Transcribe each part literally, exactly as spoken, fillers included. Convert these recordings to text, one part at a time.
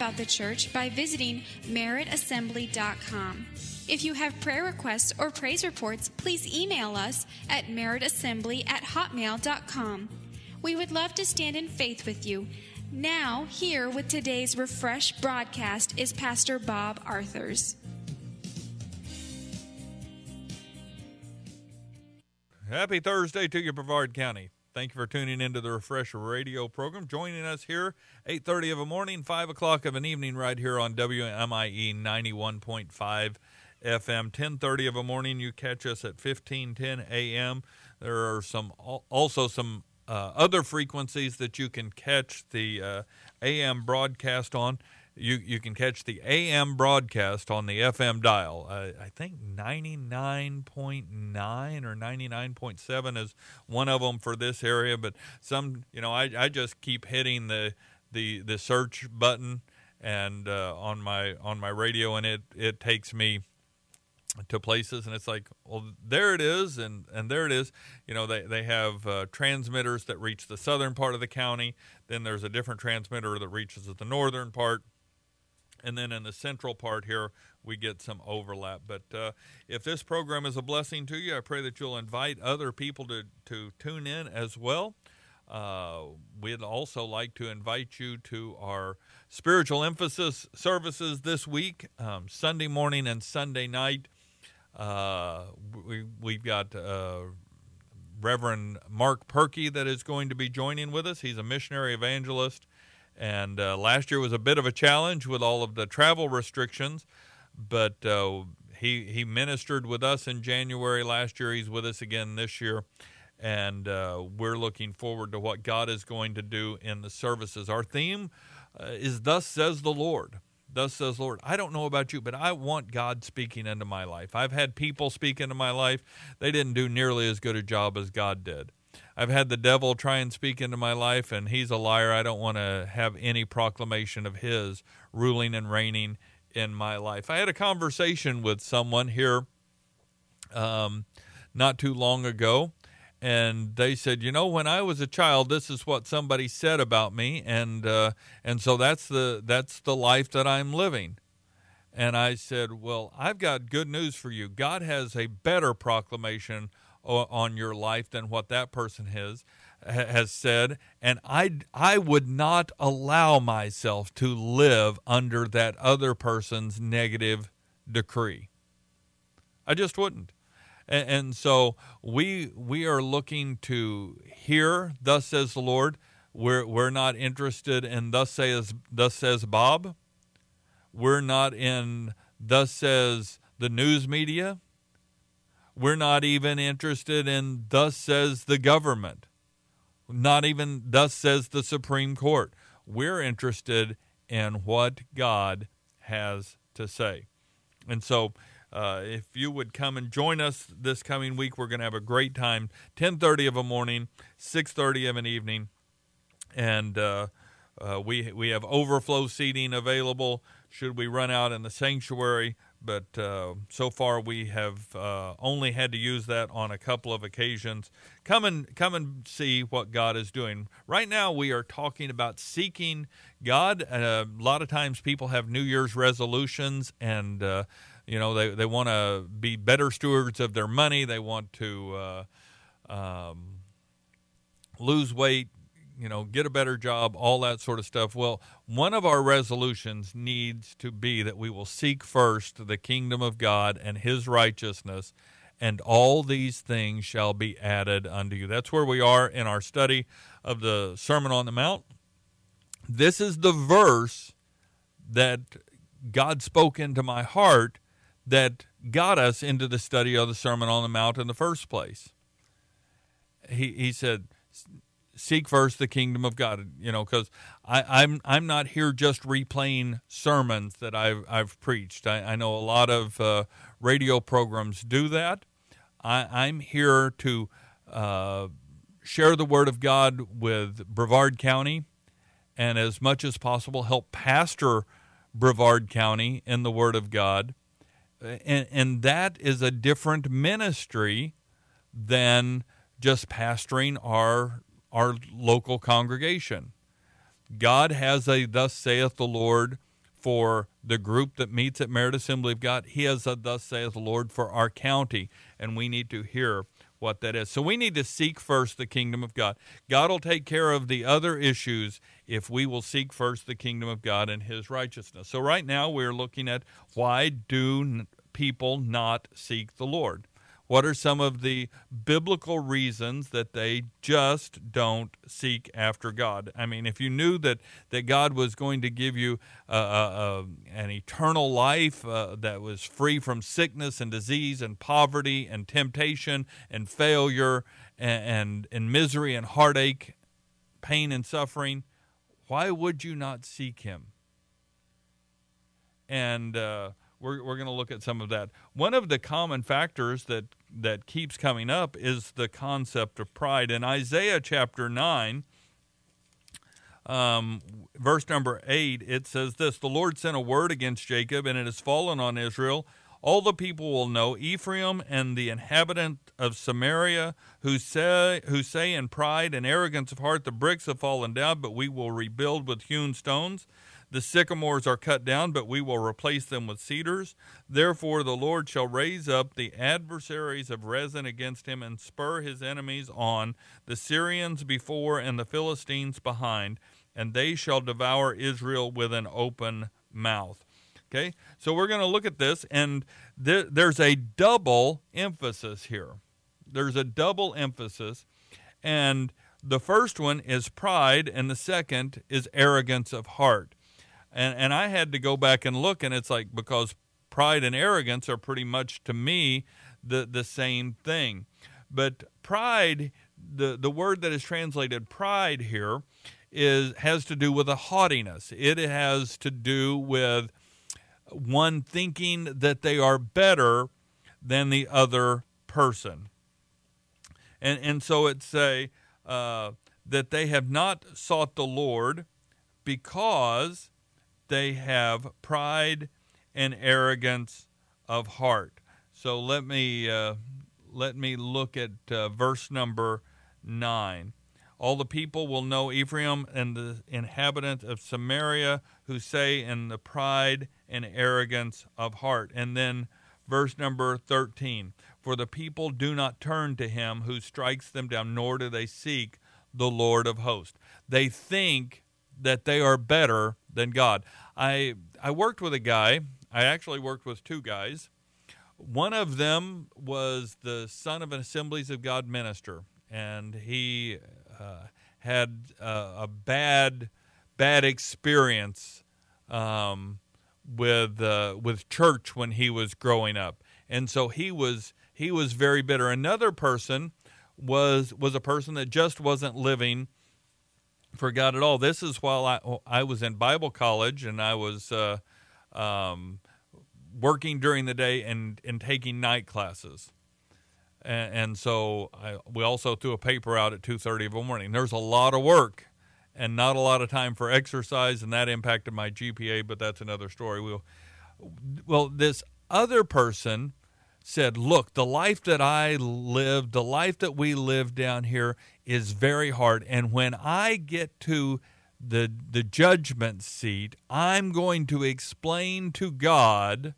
about the church by visiting merit assembly dot com. If you have prayer requests or praise reports, please email us at merit assembly at hotmail dot com. We would love to stand in faith with you. Now, here with today's Refresh broadcast is Pastor Bob Arthurs. Happy Thursday to you, Brevard County. Thank you for tuning into the Refresh radio program. Joining us here, eight thirty of a morning, five o'clock of an evening, right here on W M I E ninety-one point five F M. ten thirty of a morning, you catch us at fifteen ten A M. There are some also some uh, other frequencies that you can catch the uh, A M broadcast on. You you can catch the A M broadcast on the F M dial. Uh, I think ninety-nine point nine or ninety-nine point seven is one of them for this area. But some, you know, I, I just keep hitting the the, the search button and uh, on my on my radio, and it, it takes me to places, and it's like, well, there it is, and, and there it is. You know, they, they have uh, transmitters that reach the southern part of the county. Then there's a different transmitter that reaches the northern part. And then in the central part here, we get some overlap. But uh, if this program is a blessing to you, I pray that you'll invite other people to, to tune in as well. Uh, we'd also like to invite you to our spiritual emphasis services this week, um, Sunday morning and Sunday night. Uh, we, we've got uh, Reverend Mark Perky that is going to be joining with us. He's a missionary evangelist. And uh, last year was a bit of a challenge with all of the travel restrictions, but uh, he he ministered with us in January last year. He's with us again this year, and uh, we're looking forward to what God is going to do in the services. Our theme uh, is Thus Says the Lord. Thus says the Lord. I don't know about you, but I want God speaking into my life. I've had people speak into my life. They didn't do nearly as good a job as God did. I've had the devil try and speak into my life, and he's a liar. I don't want to have any proclamation of his ruling and reigning in my life. I had a conversation with someone here um, not too long ago, and they said, you know, when I was a child, this is what somebody said about me, and uh, and so that's the that's the life that I'm living. And I said, well, I've got good news for you. God has a better proclamation on your life than what that person has has said, and I I would not allow myself to live under that other person's negative decree. I just wouldn't. And, and so we we are looking to hear, thus says the Lord. We're we're not interested in thus says thus says Bob. We're not in thus says the news media. We're not even interested in thus says the government, not even thus says the Supreme Court. We're interested in what God has to say. And so uh, if you would come and join us this coming week, we're going to have a great time, ten thirty of a morning, six thirty of an evening, and uh, uh, we, we have overflow seating available should we run out in the sanctuary. But uh, so far we have uh, only had to use that on a couple of occasions. Come and come and see what God is doing. Right now we are talking about seeking God. Uh, a lot of times people have New Year's resolutions, and uh, you know they they want to be better stewards of their money. They want to uh, um, lose weight, you know, get a better job, all that sort of stuff. Well, one of our resolutions needs to be that we will seek first the kingdom of God and his righteousness, and all these things shall be added unto you. That's where we are in our study of the Sermon on the Mount. This is the verse that God spoke into my heart that got us into the study of the Sermon on the Mount in the first place. He, he said, seek first the kingdom of God, you know, because I'm I'm not here just replaying sermons that I've I've preached. I, I know a lot of uh, radio programs do that. I, I'm here to uh, share the word of God with Brevard County, and as much as possible help pastor Brevard County in the word of God, and and that is a different ministry than just pastoring our our local congregation. God has a thus saith the Lord for the group that meets at Merit Assembly of God. He has a thus saith the Lord for our county, and we need to hear what that is. So we need to seek first the kingdom of God. God will take care of the other issues if we will seek first the kingdom of God and his righteousness. So right now we're looking at why do people not seek the Lord? What are some of the biblical reasons that they just don't seek after God? I mean, if you knew that, that God was going to give you uh, uh, an eternal life uh, that was free from sickness and disease and poverty and temptation and failure and, and, and misery and heartache, pain and suffering, why would you not seek him? And uh, we're we're going to look at some of that. One of the common factors that, that keeps coming up is the concept of pride. In Isaiah chapter nine, um, verse number eight, it says this, "The Lord sent a word against Jacob, and it has fallen on Israel. All the people will know, Ephraim and the inhabitant of Samaria, who say, who say in pride and arrogance of heart, the bricks have fallen down, but we will rebuild with hewn stones. The sycamores are cut down, but we will replace them with cedars. Therefore the Lord shall raise up the adversaries of Rezin against him and spur his enemies on, the Syrians before and the Philistines behind, and they shall devour Israel with an open mouth." Okay, so we're going to look at this, and th- there's a double emphasis here. There's a double emphasis, and the first one is pride, and the second is arrogance of heart. And and I had to go back and look, and it's like, because pride and arrogance are pretty much, to me, the, the same thing. But pride, the, the word that is translated pride here, is has to do with a haughtiness. It has to do with one thinking that they are better than the other person. And and so it's a, uh, that they have not sought the Lord because they have pride and arrogance of heart. So let me uh, let me look at uh, verse number nine. "All the people will know Ephraim and the inhabitant of Samaria, who say in the pride and arrogance of heart." And then verse number thirteen. "For the people do not turn to him who strikes them down, nor do they seek the Lord of hosts." They think that they are better than God. I I worked with a guy. I actually worked with two guys. One of them was the son of an Assemblies of God minister, and he uh, had uh, a bad bad experience um, with uh, with church when he was growing up, and so he was he was very bitter. Another person was was a person that just wasn't living for God at all. This is while I I was in Bible college, and I was uh, um, working during the day and, and taking night classes. And, and so I, we also threw a paper out at two thirty in the morning. There's a lot of work and not a lot of time for exercise, and that impacted my G P A, but that's another story. We'll, well, this other person said, "Look, the life that I lived, the life that we live down here is very hard. And when I get to the the judgment seat, I'm going to explain to God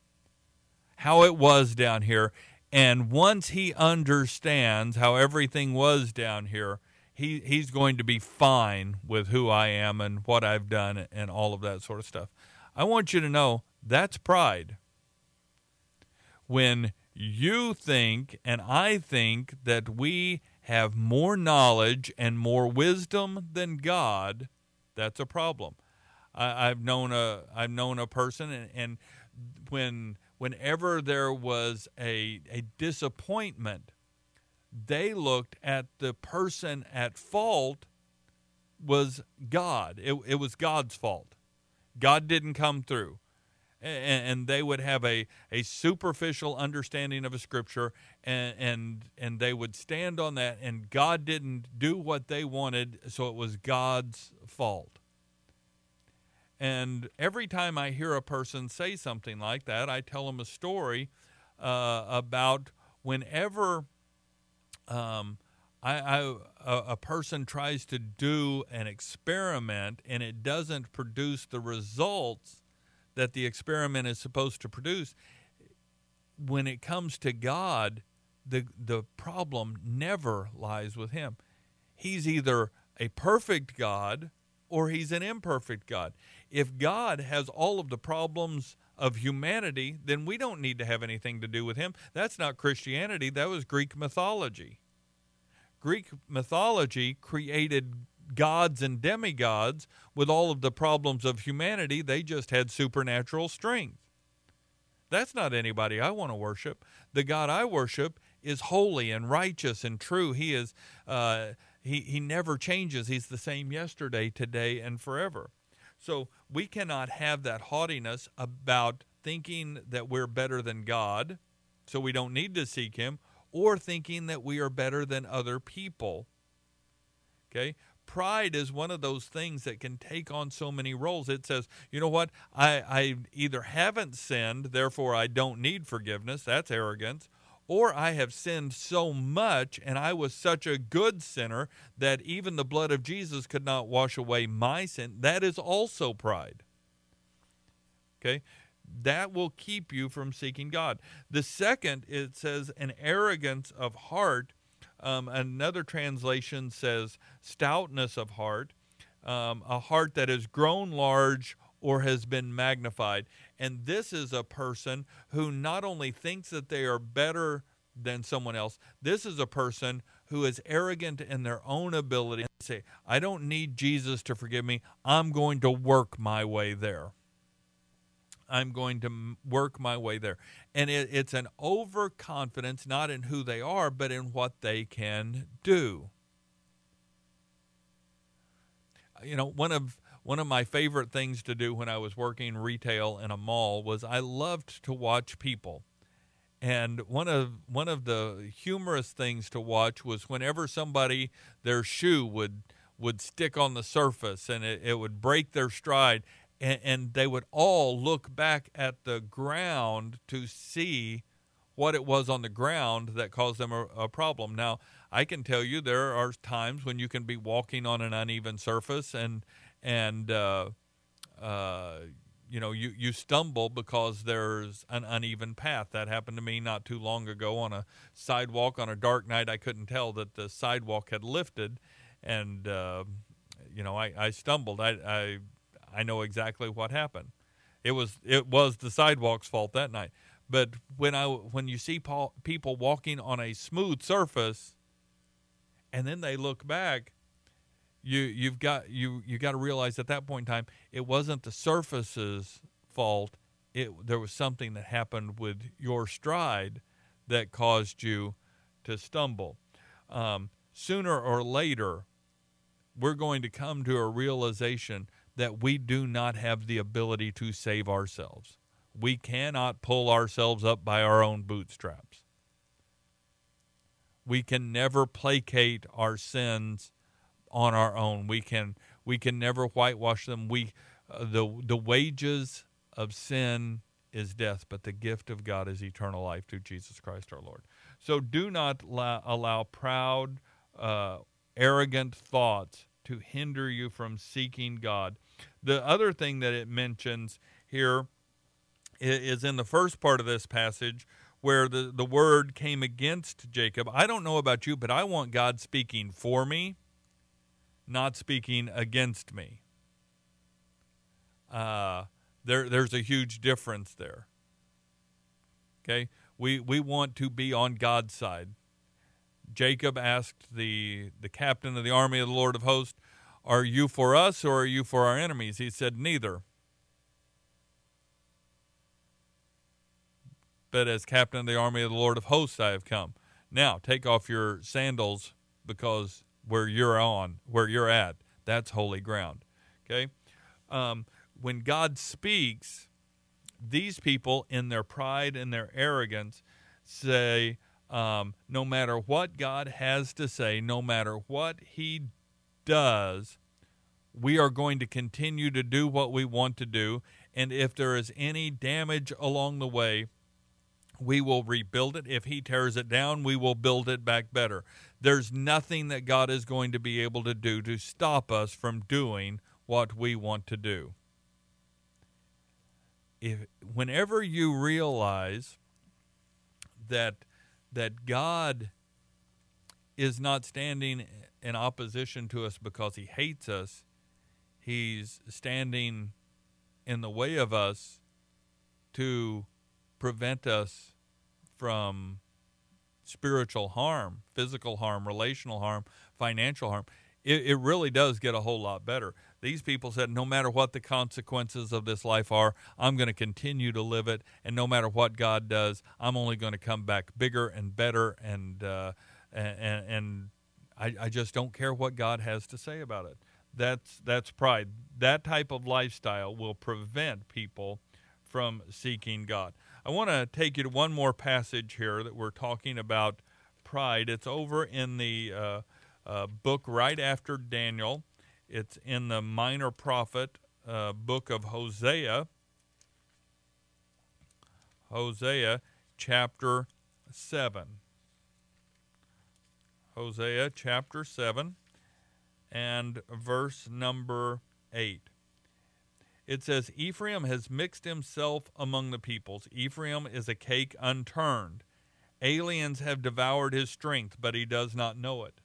how it was down here. And once he understands how everything was down here, he he's going to be fine with who I am and what I've done and all of that sort of stuff." I want you to know that's pride. When you think and I think that we have more knowledge and more wisdom than God, that's a problem. I, I've known a I've known a person, and, and when whenever there was a a disappointment, they looked at the person at fault was God. It, it was God's fault. God didn't come through. And they would have a, a superficial understanding of a scripture, and, and and they would stand on that, and God didn't do what they wanted, so it was God's fault. And every time I hear a person say something like that, I tell them a story uh, about whenever um, I, I a, a person tries to do an experiment and it doesn't produce the results that the experiment is supposed to produce. When it comes to God, the the problem never lies with him. He's either a perfect God or he's an imperfect God. If God has all of the problems of humanity, then we don't need to have anything to do with him. That's not Christianity. That was Greek mythology. Greek mythology created gods and demigods with all of the problems of humanity. They just had supernatural strength. That's not anybody I want to worship. The God I worship is holy and righteous and true. He is uh, he he never changes. He's the same yesterday, today, and forever. So we cannot have that haughtiness about thinking that we're better than God, so we don't need to seek him, or thinking that we are better than other people. Okay? Pride is one of those things that can take on so many roles. It says, you know what, I, I either haven't sinned, therefore I don't need forgiveness. That's arrogance. Or I have sinned so much and I was such a good sinner that even the blood of Jesus could not wash away my sin. That is also pride. Okay? That will keep you from seeking God. The second, it says an arrogance of heart. Um, another translation says stoutness of heart, um, a heart that has grown large or has been magnified. And this is a person who not only thinks that they are better than someone else, this is a person who is arrogant in their own ability and say, I don't need Jesus to forgive me. I'm going to work my way there. I'm going to work my way there. And it, it's an overconfidence, not in who they are, but in what they can do. You know, one of one of my favorite things to do when I was working retail in a mall was I loved to watch people. And one of one of the humorous things to watch was whenever somebody, their shoe would would stick on the surface and it, it would break their stride. And, and they would all look back at the ground to see what it was on the ground that caused them a, a problem. Now, I can tell you there are times when you can be walking on an uneven surface and and uh, uh, you know you, you stumble because there's an uneven path. That happened to me not too long ago on a sidewalk on a dark night. I couldn't tell that the sidewalk had lifted, and uh, you know I, I stumbled. I, I I know exactly what happened. It was it was the sidewalk's fault that night. But when I when you see Paul, people walking on a smooth surface, and then they look back, you you've got you you got to realize at that point in time it wasn't the surface's fault. It there was something that happened with your stride that caused you to stumble. Um, sooner or later, we're going to come to a realization that we do not have the ability to save ourselves. We cannot pull ourselves up by our own bootstraps. We can never placate our sins on our own. We can we can never whitewash them. We uh, the the wages of sin is death, but the gift of God is eternal life through Jesus Christ our Lord. So do not la- allow proud, uh, arrogant thoughts to hinder you from seeking God. The other thing that it mentions here is in the first part of this passage where the, the word came against Jacob. I don't know about you, but I want God speaking for me, not speaking against me. Uh, there, there's a huge difference there. Okay? We, we want to be on God's side. Jacob asked the, the captain of the army of the Lord of hosts, are you for us or are you for our enemies? He said, neither. But as captain of the army of the Lord of hosts I have come. Now, take off your sandals because where you're on, where you're at, that's holy ground. Okay? Um, when God speaks, these people in their pride and their arrogance say, um, no matter what God has to say, no matter what he does, we are going to continue to do what we want to do. And if there is any damage along the way, we will rebuild it. If he tears it down, we will build it back better. There's nothing that God is going to be able to do to stop us from doing what we want to do. if whenever you realize that that God is not standing in opposition to us because he hates us, he's standing in the way of us to prevent us from spiritual harm, physical harm, relational harm, financial harm, it, it really does get a whole lot better. These people said, no matter what the consequences of this life are, I'm going to continue to live it, and no matter what God does, I'm only going to come back bigger and better, and uh, and, and I, I just don't care what God has to say about it. That's that's pride. That type of lifestyle will prevent people from seeking God. I want to take you to one more passage here that we're talking about pride. It's over in the uh, uh, book right after Daniel. It's in the minor prophet uh, book of Hosea. Hosea chapter seven. Hosea chapter seven and verse number eight. It says, Ephraim has mixed himself among the peoples. Ephraim is a cake unturned. Aliens have devoured his strength, but he does not know it.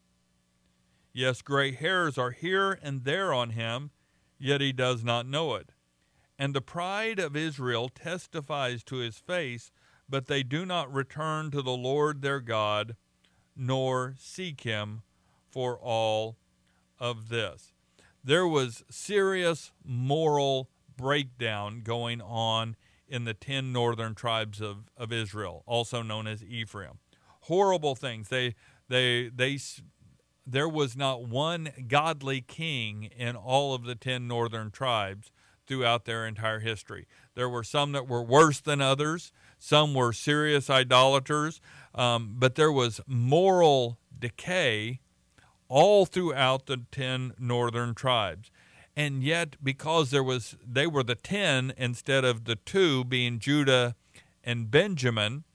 Yes, gray hairs are here and there on him, yet he does not know it. And the pride of Israel testifies to his face, but they do not return to the Lord their God, nor seek him for all of this. There was serious moral breakdown going on in the ten northern tribes of, of Israel, also known as Ephraim. Horrible things. They, they, they, there was not one godly king in all of the ten northern tribes throughout their entire history. There were some that were worse than others. Some were serious idolaters. Um, but there was moral decay all throughout the ten northern tribes. And yet, because there was, they were the ten instead of the two, being Judah and Benjamin,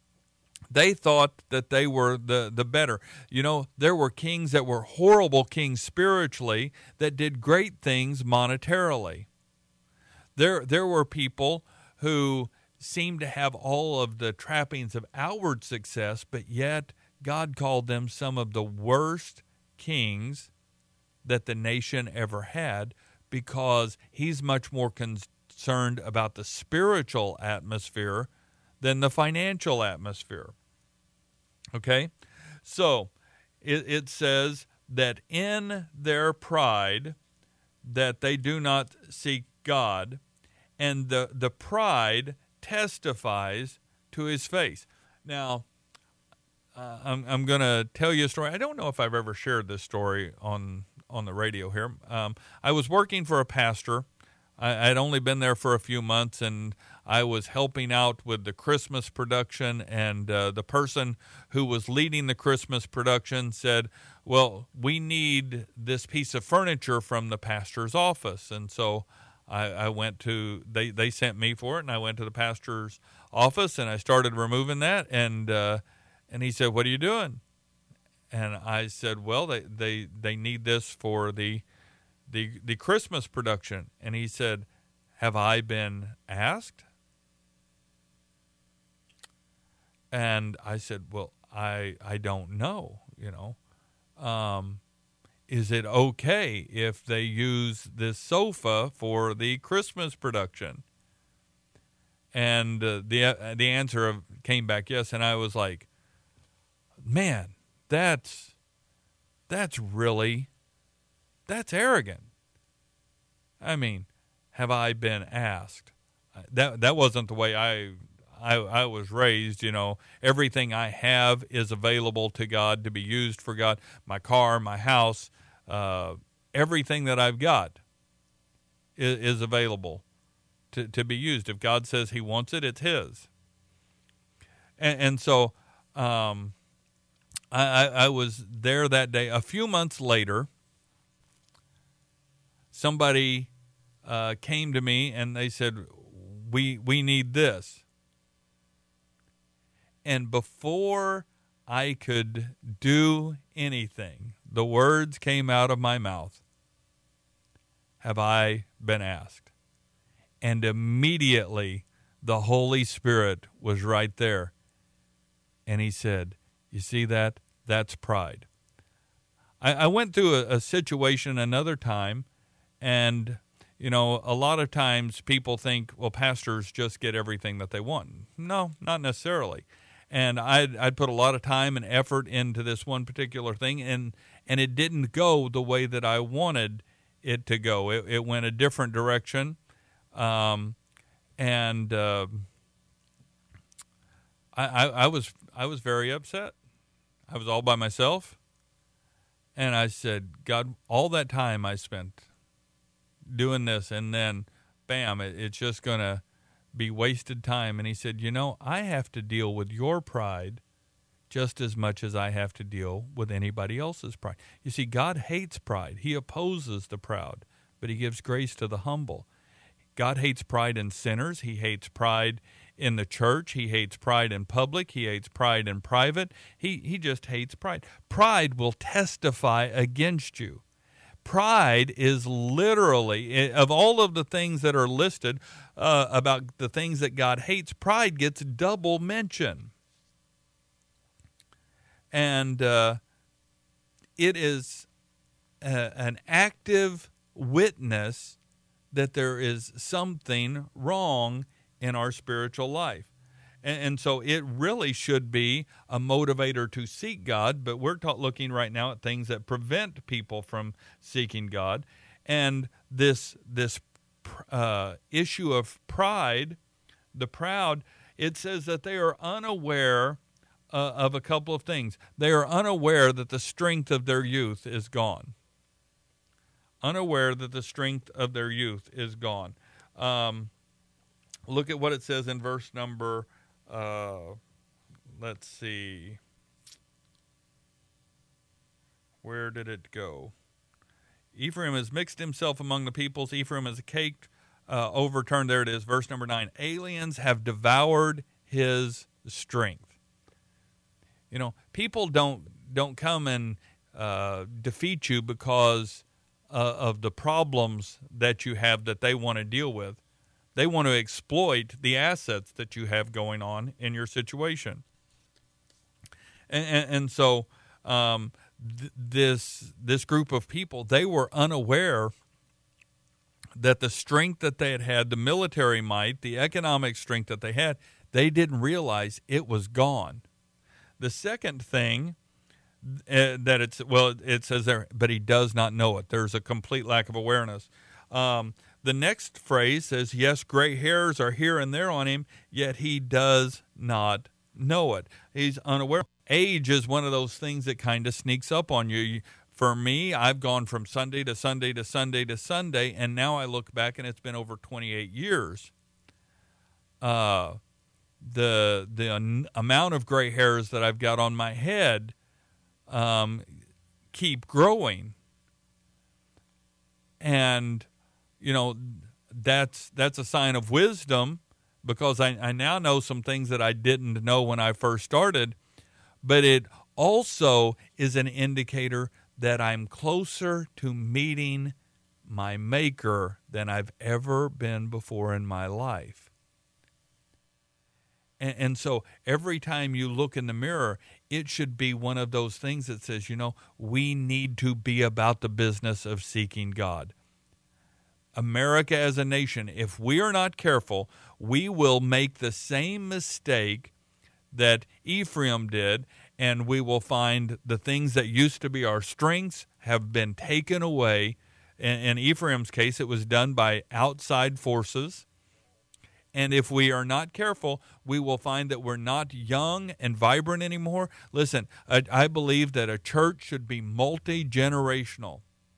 they thought that they were the, the better. You know, there were kings that were horrible kings spiritually that did great things monetarily. There, there were people who seemed to have all of the trappings of outward success, but yet God called them some of the worst kings that the nation ever had, because he's much more concerned about the spiritual atmosphere than the financial atmosphere. Okay? So, it, it says that in their pride that they do not seek God, and the, the pride testifies to his face. Now, uh, I'm, I'm going to tell you a story. I don't know if I've ever shared this story on on the radio here. Um, I was working for a pastor. I, I'd only been there for a few months, and I was helping out with the Christmas production, and uh, the person who was leading the Christmas production said, well, we need this piece of furniture from the pastor's office. And so I, I went to, they, they sent me for it, and I went to the pastor's office, and I started removing that, and uh, and he said, what are you doing? And I said, well, they, they, they need this for the, the the Christmas production. And he said, have I been asked? And I said, well, I I don't know, you know. Um, is it okay if they use this sofa for the Christmas production? And uh, the uh, the answer of, came back yes, and I was like, man, that's that's really that's arrogant. I mean, have I been asked? That that wasn't the way I I I was raised. You know, everything I have is available to God to be used for God. My car, my house, uh, everything that I've got is, is available to to be used. If God says He wants it, it's His. And, and so. Um, I, I was there that day. A few months later, somebody uh, came to me and they said, we we need this. And before I could do anything, the words came out of my mouth, have I been asked? And immediately the Holy Spirit was right there. And he said, you see that? That's pride. I, I went through a, a situation another time, and, you know, a lot of times people think, well, pastors just get everything that they want. No, not necessarily. And I'd, I'd put a lot of time and effort into this one particular thing, and, and it didn't go the way that I wanted it to go. It, it went a different direction, um, and uh, I, I, I was I was very upset. I was all by myself, and I said, God, all that time I spent doing this, and then, bam, it, it's just going to be wasted time. And he said, you know, I have to deal with your pride just as much as I have to deal with anybody else's pride. You see, God hates pride. He opposes the proud, but he gives grace to the humble. God hates pride in sinners. He hates pride in the church. He hates pride in public. He hates pride in private. He, he just hates pride. Pride will testify against you. Pride is literally, of all of the things that are listed uh, about the things that God hates, pride gets double mention. And uh, it is a, an active witness that there is something wrong in our spiritual life. And, and so it really should be a motivator to seek God, but we're ta- looking right now at things that prevent people from seeking God. And this this uh, issue of pride, the proud, it says that they are unaware uh, of a couple of things. They are unaware that the strength of their youth is gone. Unaware that the strength of their youth is gone. Um, look at what it says in verse number, uh, let's see. Where did it go? Ephraim has mixed himself among the peoples. Ephraim is a cake uh, overturned. There it is, verse number nine. Aliens have devoured his strength. You know, people don't don't come and uh, defeat you because uh, of the problems that you have that they want to deal with. They want to exploit the assets that you have going on in your situation. And, and, and so um, th- this this group of people, they were unaware that the strength that they had had, the military might, the economic strength that they had, they didn't realize it was gone. The second thing uh, that it's, well, it says there, but he does not know it. There's a complete lack of awareness. Um, the next phrase says, yes, gray hairs are here and there on him, yet he does not know it. He's unaware. Age is one of those things that kind of sneaks up on you. For me, I've gone from Sunday to Sunday to Sunday to Sunday, and now I look back and it's been over twenty-eight years. Uh, the the an- amount of gray hairs that I've got on my head um, keep growing, and you know that's that's a sign of wisdom, because I, I now know some things that I didn't know when I first started, but it also is an indicator that I'm closer to meeting my Maker than I've ever been before in my life. And, and so every time you look in the mirror, it should be one of those things that says, you know, we need to be about the business of seeking God. America as a nation, if we are not careful, we will make the same mistake that Ephraim did, and we will find the things that used to be our strengths have been taken away. In, in Ephraim's case, it was done by outside forces. And if we are not careful, we will find that we're not young and vibrant anymore. Listen, I, I believe that a church should be multi-generational.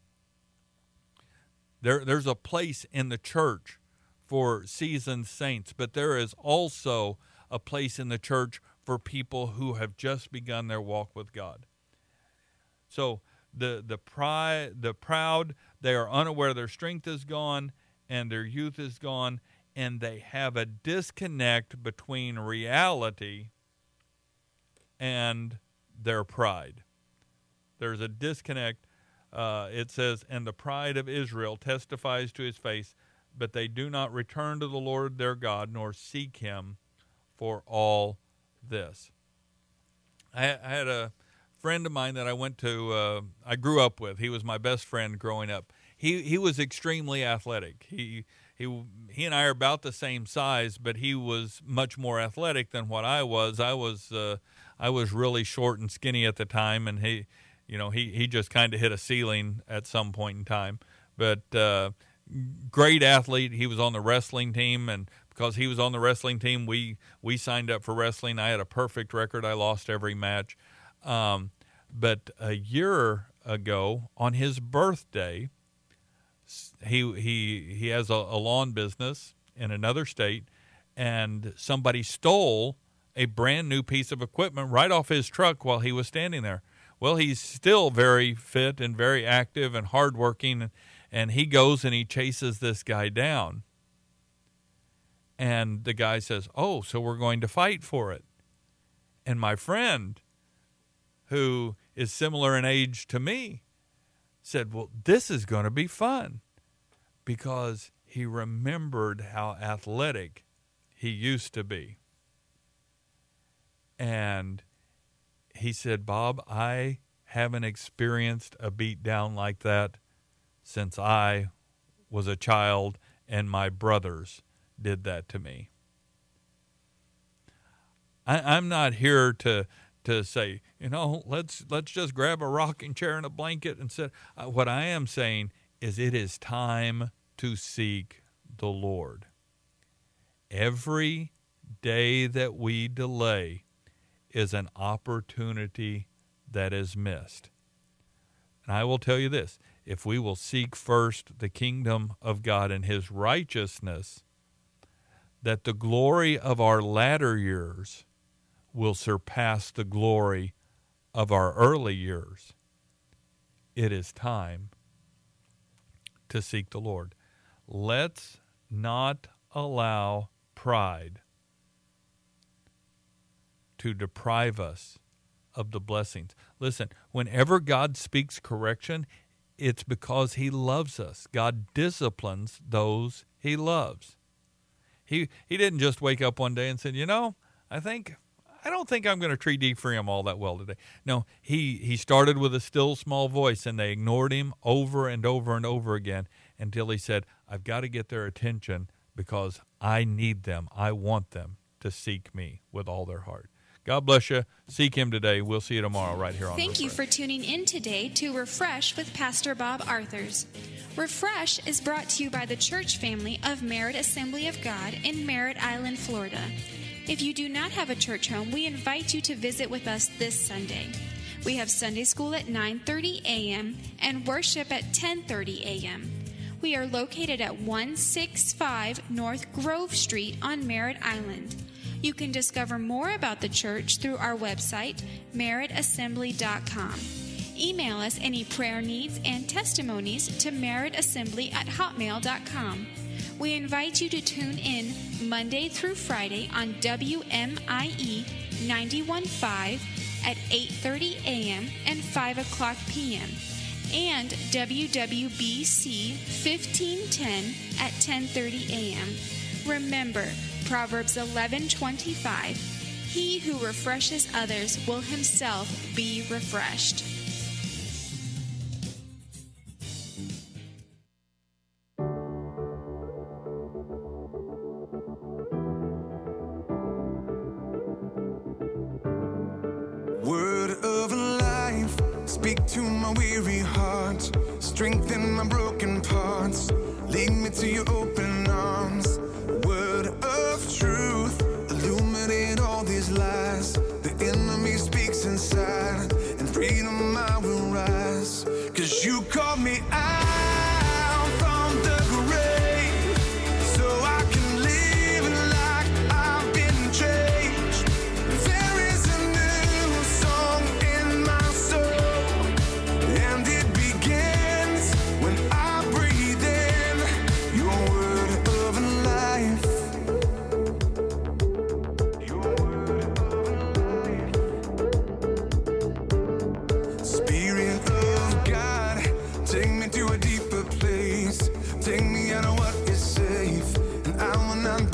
There, there's a place in the church for seasoned saints, but there is also a place in the church for people who have just begun their walk with God. So the the pride, the proud, they are unaware their strength is gone and their youth is gone, and they have a disconnect between reality and their pride. There's a disconnect. Uh, it says, and the pride of Israel testifies to his face, but they do not return to the Lord their God, nor seek him for all this. I, I had a friend of mine that I went to, uh, I grew up with. He was my best friend growing up. He he was extremely athletic. He he he and I are about the same size, but he was much more athletic than what I was. I was uh, I was really short and skinny at the time, and he, you know, he he just kind of hit a ceiling at some point in time. But uh, great athlete. He was on the wrestling team, and because he was on the wrestling team, we we signed up for wrestling. I had a perfect record. I lost every match. Um, but a year ago, on his birthday, he he he has a, a lawn business in another state, and somebody stole a brand new piece of equipment right off his truck while he was standing there. Well, he's still very fit and very active and hardworking, and he goes and he chases this guy down. And the guy says, "Oh, so we're going to fight for it." And my friend, who is similar in age to me, said, "Well, this is going to be fun," because he remembered how athletic he used to be. And he said, "Bob, I haven't experienced a beatdown like that since I was a child and my brothers did that to me." I, I'm not here to to say, you know, let's let's just grab a rocking chair and a blanket and sit. Uh, what I am saying is it is time to seek the Lord. Every day that we delay is an opportunity that is missed. And I will tell you this, if we will seek first the kingdom of God and his righteousness, that the glory of our latter years will surpass the glory of our early years. It is time to seek the Lord. Let's not allow pride to deprive us of the blessings. Listen, whenever God speaks correction, it's because he loves us. God disciplines those he loves. He he didn't just wake up one day and said, you know, I think I don't think I'm going to treat Ephraim all that well today. No, he, he started with a still small voice, and they ignored him over and over and over again until he said, I've got to get their attention because I need them. I want them to seek me with all their heart. God bless you. Seek him today. We'll see you tomorrow right here on Thank Refresh. you for tuning in today to Refresh with Pastor Bob Arthurs. Refresh is brought to you by the church family of Merritt Assembly of God in Merritt Island, Florida. If you do not have a church home, we invite you to visit with us this Sunday. We have Sunday school at nine thirty a.m. and worship at ten thirty a.m. We are located at one sixty-five North Grove Street on Merritt Island. You can discover more about the church through our website, merritt assembly dot com. Email us any prayer needs and testimonies to merrittassembly at hotmail dot com. We invite you to tune in Monday through Friday on W M I E ninety-one point five at eight thirty a.m. and five o'clock p.m. and W W B C fifteen ten at ten thirty a.m. Remember, Proverbs eleven twenty-five, he who refreshes others will himself be refreshed. Word of life, speak to my weary heart, strengthen my broken parts, lead me to your open arms.